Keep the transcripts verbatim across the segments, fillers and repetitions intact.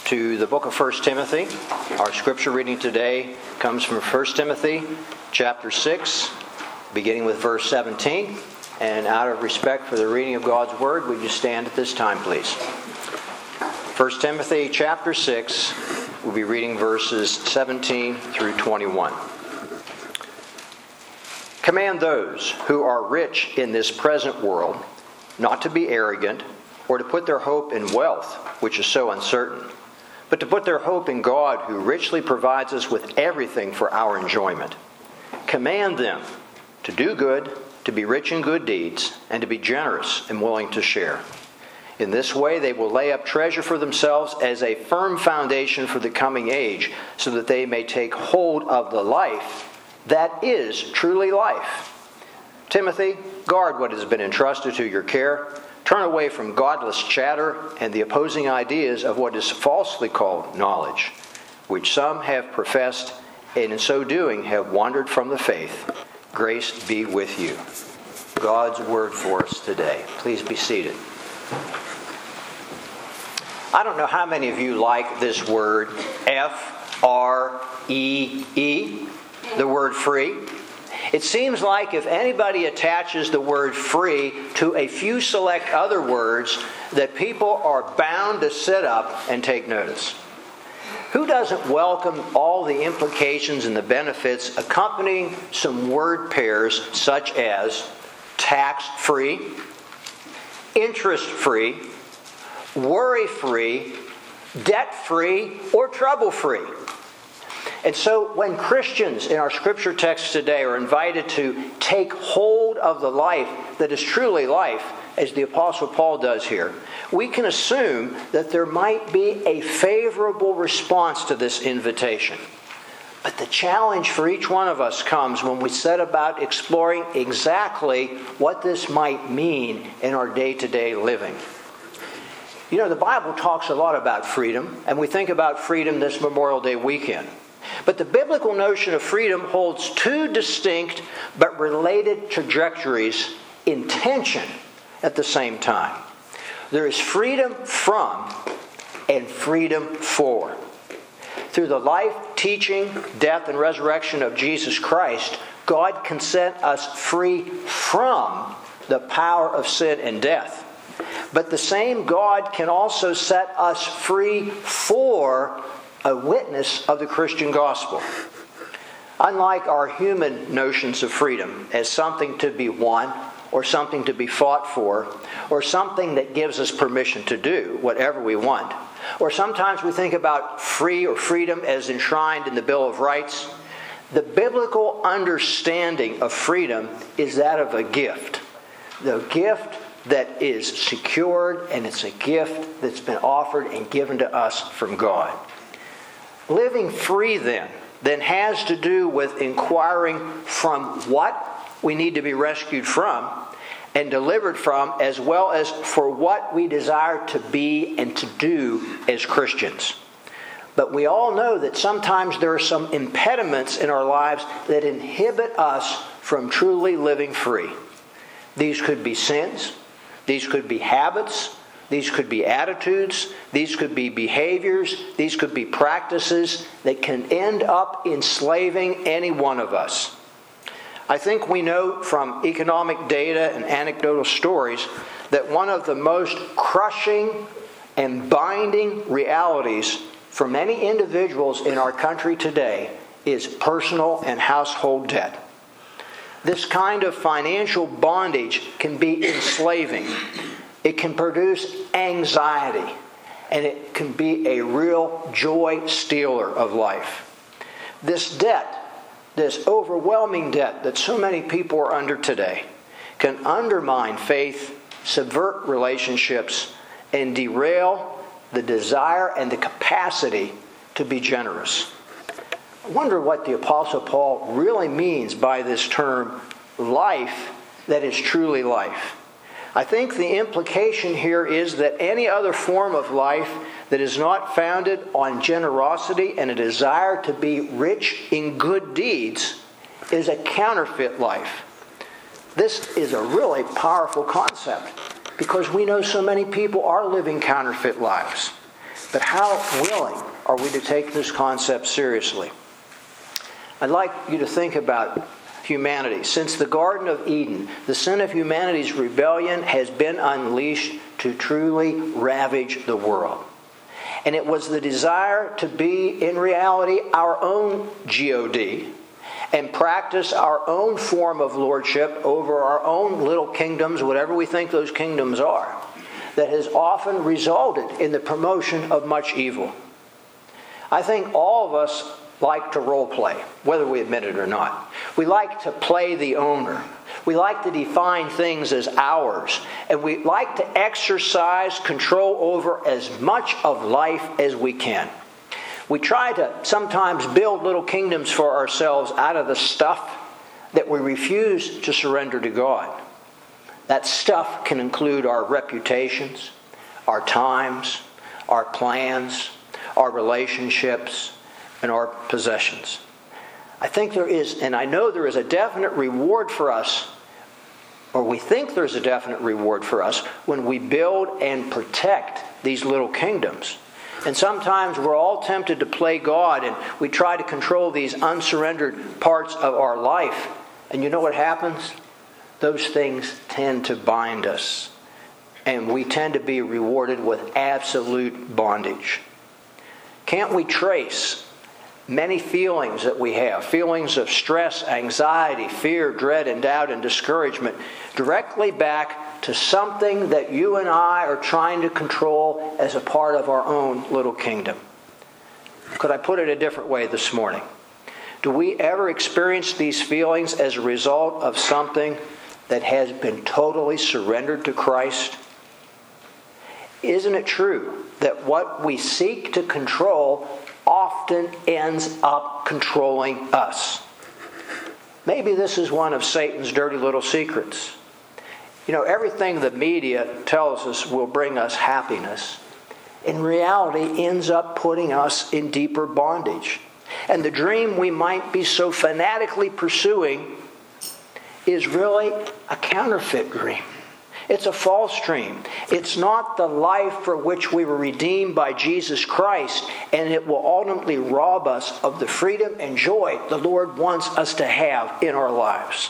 to the book of First Timothy. Our scripture reading today comes from First Timothy chapter six, beginning with verse seventeen. And out of respect for the reading of God's Word, would you stand at this time, please? First Timothy chapter six, we'll be reading verses seventeen through twenty-one. Command those who are rich in this present world not to be arrogant or to put their hope in wealth, which is so uncertain, but to put their hope in God, who richly provides us with everything for our enjoyment. Command them to do good, to be rich in good deeds, and to be generous and willing to share. In this way they will lay up treasure for themselves as a firm foundation for the coming age, so that they may take hold of the life that is truly life. Timothy, guard what has been entrusted to your care. Turn away from godless chatter and the opposing ideas of what is falsely called knowledge, which some have professed, and in so doing have wandered from the faith. Grace be with you. God's word for us today. Please be seated. I don't know how many of you like this word, F R E E, the word free. It seems like if anybody attaches the word free to a few select other words, that people are bound to sit up and take notice. Who doesn't welcome all the implications and the benefits accompanying some word pairs such as tax-free, interest-free, worry-free, debt-free, or trouble-free? And so when Christians in our scripture text today are invited to take hold of the life that is truly life, as the Apostle Paul does here, we can assume that there might be a favorable response to this invitation. But the challenge for each one of us comes when we set about exploring exactly what this might mean in our day-to-day living. You know, the Bible talks a lot about freedom, and we think about freedom this Memorial Day weekend. But the biblical notion of freedom holds two distinct but related trajectories in tension at the same time. There is freedom from and freedom for. Through the life, teaching, death, and resurrection of Jesus Christ, God can set us free from the power of sin and death. But the same God can also set us free for a witness of the Christian gospel. Unlike our human notions of freedom as something to be won, or something to be fought for, or something that gives us permission to do whatever we want, or sometimes we think about free or freedom as enshrined in the Bill of Rights, the biblical understanding of freedom is that of a gift. The gift that is secured, and it's a gift that's been offered and given to us from God. Living free then, then has to do with inquiring from what we need to be rescued from and delivered from, as well as for what we desire to be and to do as Christians. But we all know that sometimes there are some impediments in our lives that inhibit us from truly living free. These could be sins. These could be habits. These could be attitudes. These could be behaviors. These could be practices that can end up enslaving any one of us. I think we know from economic data and anecdotal stories that one of the most crushing and binding realities for many individuals in our country today is personal and household debt. This kind of financial bondage can be enslaving. It can produce anxiety, and it can be a real joy stealer of life. This debt, this overwhelming debt that so many people are under today, can undermine faith, subvert relationships, and derail the desire and the capacity to be generous. I wonder what the Apostle Paul really means by this term, life that is truly life. I think the implication here is that any other form of life that is not founded on generosity and a desire to be rich in good deeds is a counterfeit life. This is a really powerful concept because we know so many people are living counterfeit lives. But how willing are we to take this concept seriously? I'd like you to think about humanity. Since the Garden of Eden, the sin of humanity's rebellion has been unleashed to truly ravage the world. And it was the desire to be, in reality, our own God and practice our own form of lordship over our own little kingdoms, whatever we think those kingdoms are, that has often resulted in the promotion of much evil. I think all of us like to role play, whether we admit it or not. We like to play the owner. We like to define things as ours. And we like to exercise control over as much of life as we can. We try to sometimes build little kingdoms for ourselves out of the stuff that we refuse to surrender to God. That stuff can include our reputations, our times, our plans, our relationships, and our possessions. I think there is, and I know there is a definite reward for us, or we think there's a definite reward for us when we build and protect these little kingdoms. And sometimes we're all tempted to play God, and we try to control these unsurrendered parts of our life. And you know what happens? Those things tend to bind us, and we tend to be rewarded with absolute bondage. Can't we trace many feelings that we have, feelings of stress, anxiety, fear, dread, and doubt, and discouragement, directly back to something that you and I are trying to control as a part of our own little kingdom? Could I put it a different way this morning? Do we ever experience these feelings as a result of something that has been totally surrendered to Christ? Isn't it true that what we seek to control often ends up controlling us? Maybe this is one of Satan's dirty little secrets. You know, everything the media tells us will bring us happiness, in reality ends up putting us in deeper bondage. And the dream we might be so fanatically pursuing is really a counterfeit dream. It's a false dream. It's not the life for which we were redeemed by Jesus Christ, and it will ultimately rob us of the freedom and joy the Lord wants us to have in our lives.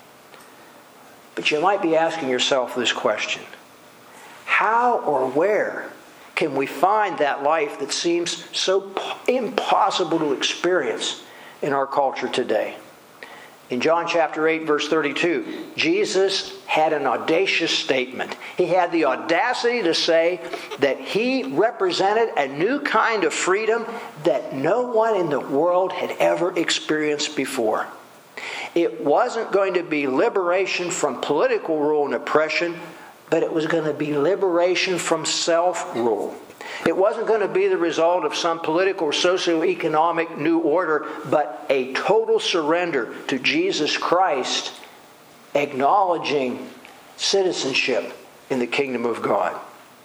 But you might be asking yourself this question: how or where can we find that life that seems so impossible to experience in our culture today? In John chapter eight, verse thirty-two, Jesus had an audacious statement. He had the audacity to say that he represented a new kind of freedom that no one in the world had ever experienced before. It wasn't going to be liberation from political rule and oppression, but it was going to be liberation from self-rule. It wasn't going to be the result of some political or socioeconomic new order, but a total surrender to Jesus Christ, acknowledging citizenship in the kingdom of God.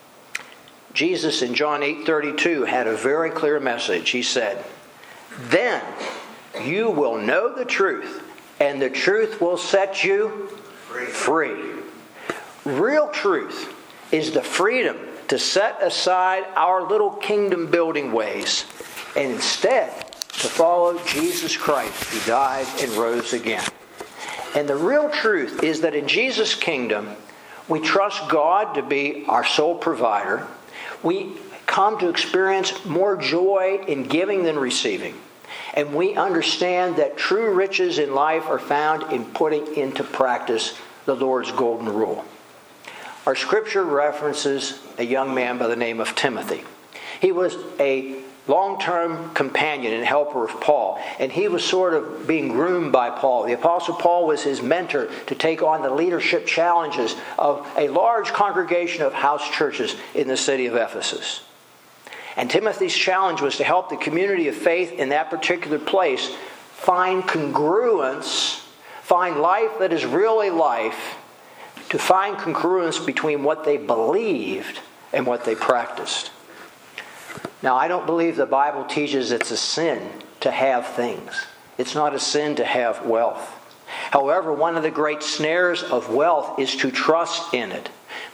Jesus in John eight thirty-two had a very clear message. He said, "Then you will know the truth, and the truth will set you free." Real truth is the freedom to set aside our little kingdom building ways and instead to follow Jesus Christ, who died and rose again. And the real truth is that in Jesus' kingdom, we trust God to be our sole provider. We come to experience more joy in giving than receiving. And we understand that true riches in life are found in putting into practice the Lord's golden rule. Our scripture references a young man by the name of Timothy. He was a long-term companion and helper of Paul, and he was sort of being groomed by Paul. The Apostle Paul was his mentor to take on the leadership challenges of a large congregation of house churches in the city of Ephesus. And Timothy's challenge was to help the community of faith in that particular place find congruence, find life that is really life, to find congruence between what they believed and what they practiced. Now, I don't believe the Bible teaches it's a sin to have things. It's not a sin to have wealth. However, one of the great snares of wealth is to trust in it,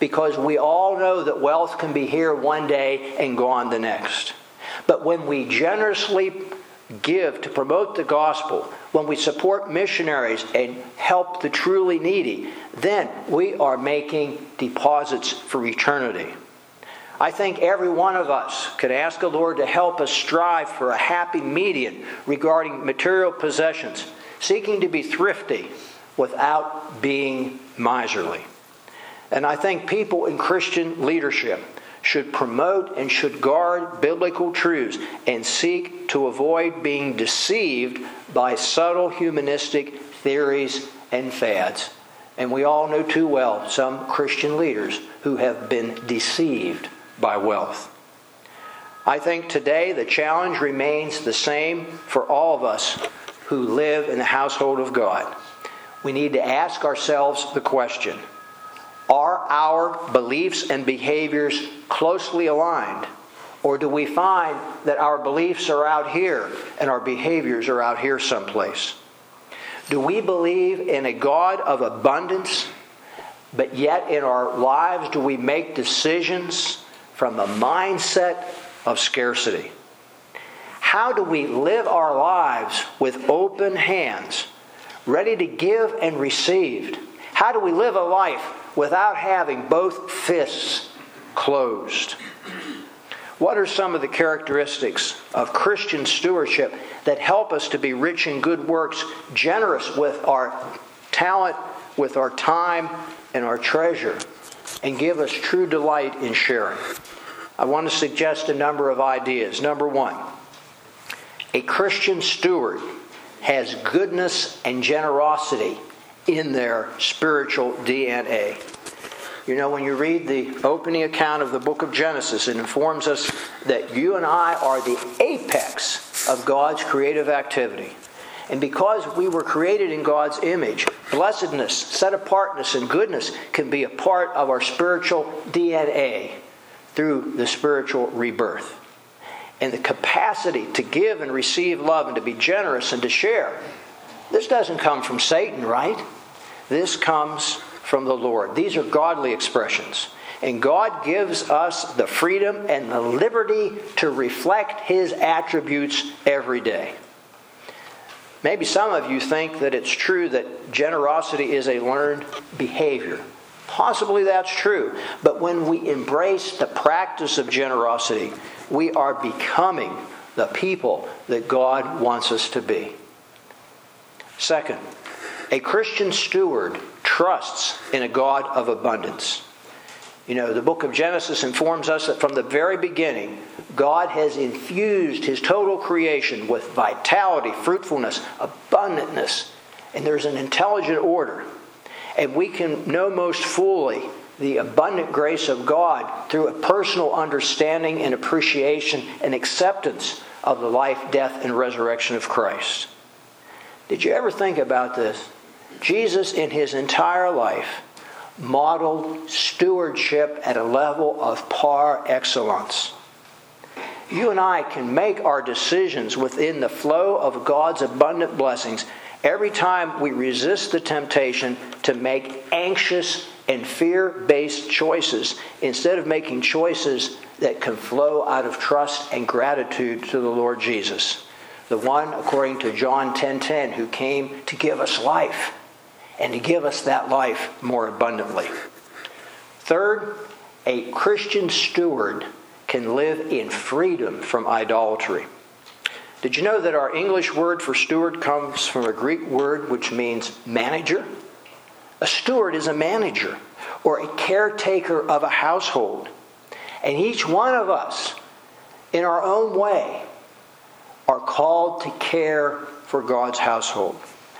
because we all know that wealth can be here one day and gone the next. But when we generously give to promote the gospel, when we support missionaries and help the truly needy, then we are making deposits for eternity. I think every one of us could ask the Lord to help us strive for a happy median regarding material possessions, seeking to be thrifty without being miserly. And I think people in Christian leadership should promote and should guard biblical truths and seek to avoid being deceived by subtle humanistic theories and fads. And we all know too well some Christian leaders who have been deceived by wealth. I think today the challenge remains the same for all of us who live in the household of God. We need to ask ourselves the question, are our beliefs and behaviors closely aligned? Or do we find that our beliefs are out here and our behaviors are out here someplace? Do we believe in a God of abundance, but yet in our lives do we make decisions from the mindset of scarcity? How do we live our lives with open hands, ready to give and receive? How do we live a life without having both fists closed? What are some of the characteristics of Christian stewardship that help us to be rich in good works, generous with our talent, with our time, and our treasure, and give us true delight in sharing? I want to suggest a number of ideas. Number one, a Christian steward has goodness and generosity in their spiritual D N A. You know, when you read the opening account of the book of Genesis, it informs us that you and I are the apex of God's creative activity. And because we were created in God's image, blessedness, set-apartness, and goodness can be a part of our spiritual D N A through the spiritual rebirth. And the capacity to give and receive love and to be generous and to share, this doesn't come from Satan, right? This comes from the Lord. These are godly expressions. And God gives us the freedom and the liberty to reflect His attributes every day. Maybe some of you think that it's true that generosity is a learned behavior. Possibly that's true. But when we embrace the practice of generosity, we are becoming the people that God wants us to be. Second, a Christian steward trusts in a God of abundance. You know, the book of Genesis informs us that from the very beginning, God has infused His total creation with vitality, fruitfulness, abundantness, and there's an intelligent order. And we can know most fully the abundant grace of God through a personal understanding and appreciation and acceptance of the life, death, and resurrection of Christ. Did you ever think about this? Jesus, in His entire life, modeled stewardship at a level of par excellence. You and I can make our decisions within the flow of God's abundant blessings every time we resist the temptation to make anxious and fear-based choices instead of making choices that can flow out of trust and gratitude to the Lord Jesus, the one, according to John ten ten, who came to give us life and to give us that life more abundantly. Third, a Christian steward can live in freedom from idolatry. Did you know that our English word for steward comes from a Greek word which means manager? A steward is a manager or a caretaker of a household. And each one of us, in our own way, are called to care for God's household.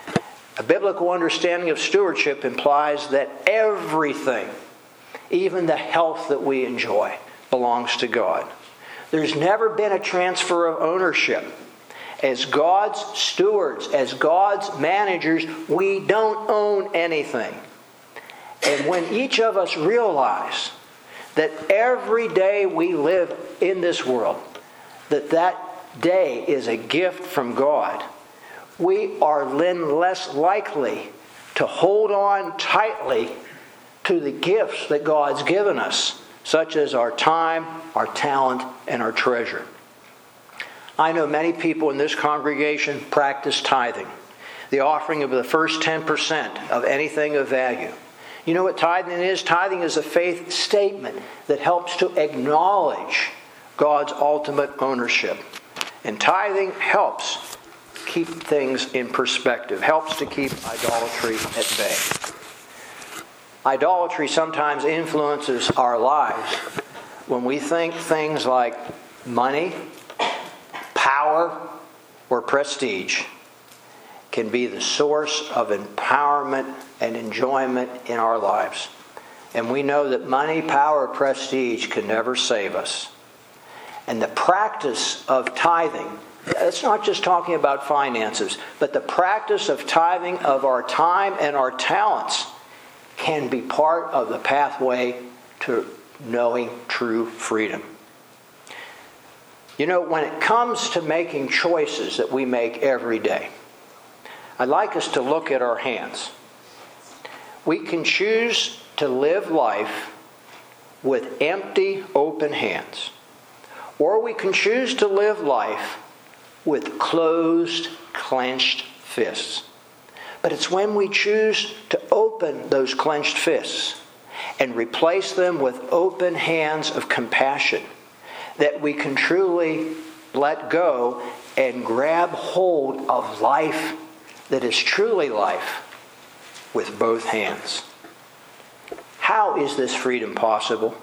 A biblical understanding of stewardship implies that everything, even the health that we enjoy, belongs to God. There's never been a transfer of ownership. As God's stewards, as God's managers, we don't own anything. And when each of us realize that every day we live in this world, that that day is a gift from God, we are then less likely to hold on tightly to the gifts that God's given us, such as our time, our talent, and our treasure. I know many people in this congregation practice tithing, the offering of the first ten percent of anything of value. You know what tithing is? Tithing is a faith statement that helps to acknowledge God's ultimate ownership. And tithing helps keep things in perspective, helps to keep idolatry at bay. Idolatry sometimes influences our lives when we think things like money, power, or prestige can be the source of empowerment and enjoyment in our lives. And we know that money, power, prestige can never save us. And the practice of tithing, it's not just talking about finances, but the practice of tithing of our time and our talents can be part of the pathway to knowing true freedom. You know, when it comes to making choices that we make every day, I'd like us to look at our hands. We can choose to live life with empty, open hands. Or we can choose to live life with closed, clenched fists. But it's when we choose to open those clenched fists and replace them with open hands of compassion that we can truly let go and grab hold of life that is truly life with both hands. How is this freedom possible?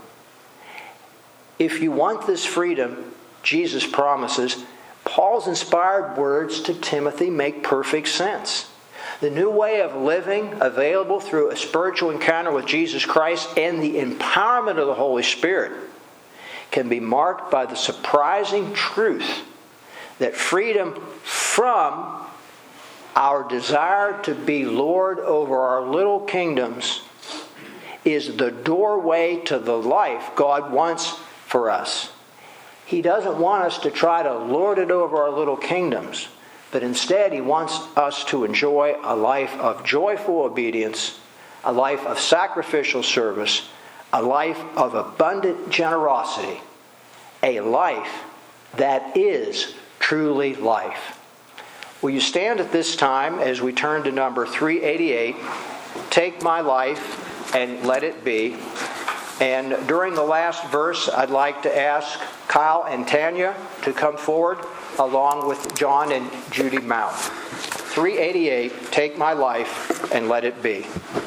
If you want this freedom, Jesus promises, Paul's inspired words to Timothy make perfect sense. The new way of living available through a spiritual encounter with Jesus Christ and the empowerment of the Holy Spirit can be marked by the surprising truth that freedom from our desire to be Lord over our little kingdoms is the doorway to the life God wants for us. He doesn't want us to try to lord it over our little kingdoms, but instead He wants us to enjoy a life of joyful obedience, a life of sacrificial service, a life of abundant generosity, a life that is truly life. Will you stand at this time as we turn to number three eighty-eight, Take My Life and Let It Be. And during the last verse, I'd like to ask Kyle and Tanya to come forward along with John and Judy Mount. three eighty-eight, Take My Life and Let It Be.